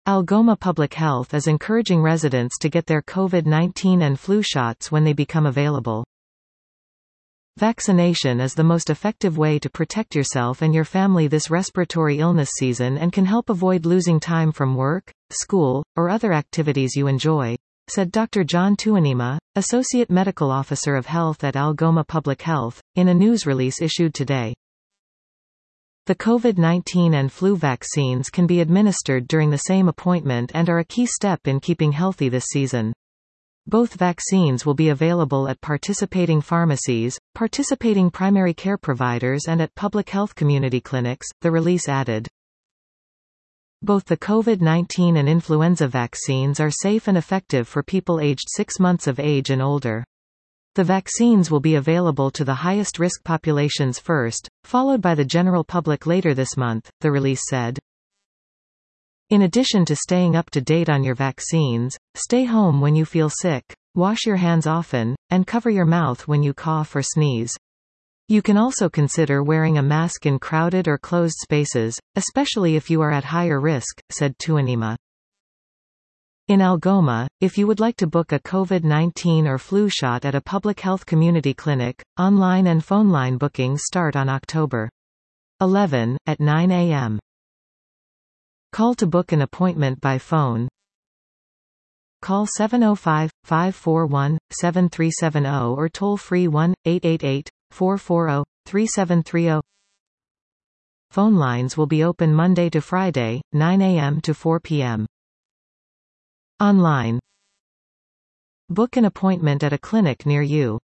Algoma Public Health is encouraging residents to get their COVID-19 and flu shots when they become available. Vaccination is the most effective way to protect yourself and your family this respiratory illness season and can help avoid losing time from work, school, or other activities you enjoy, said Dr. John Tuanima, Associate Medical Officer of Health at Algoma Public Health, in a news release issued today. The COVID-19 and flu vaccines can be administered during the same appointment and are a key step in keeping healthy this season. Both vaccines will be available at participating pharmacies, participating primary care providers and at public health community clinics, the release added. Both the COVID-19 and influenza vaccines are safe and effective for people aged 6 months of age and older. The vaccines will be available to the highest risk populations first, followed by the general public later this month, the release said. In addition to staying up to date on your vaccines, stay home when you feel sick, wash your hands often, and cover your mouth when you cough or sneeze. You can also consider wearing a mask in crowded or closed spaces, especially if you are at higher risk, said Tuanima. In Algoma, if you would like to book a COVID-19 or flu shot at a public health community clinic, online and phone line bookings start on October 11, at 9 a.m. Call to book an appointment by phone. Call 705-541-7370 or toll-free 1-888-440-3730. Phone lines will be open Monday to Friday, 9 a.m. to 4 p.m. Online. Book an appointment at a clinic near you.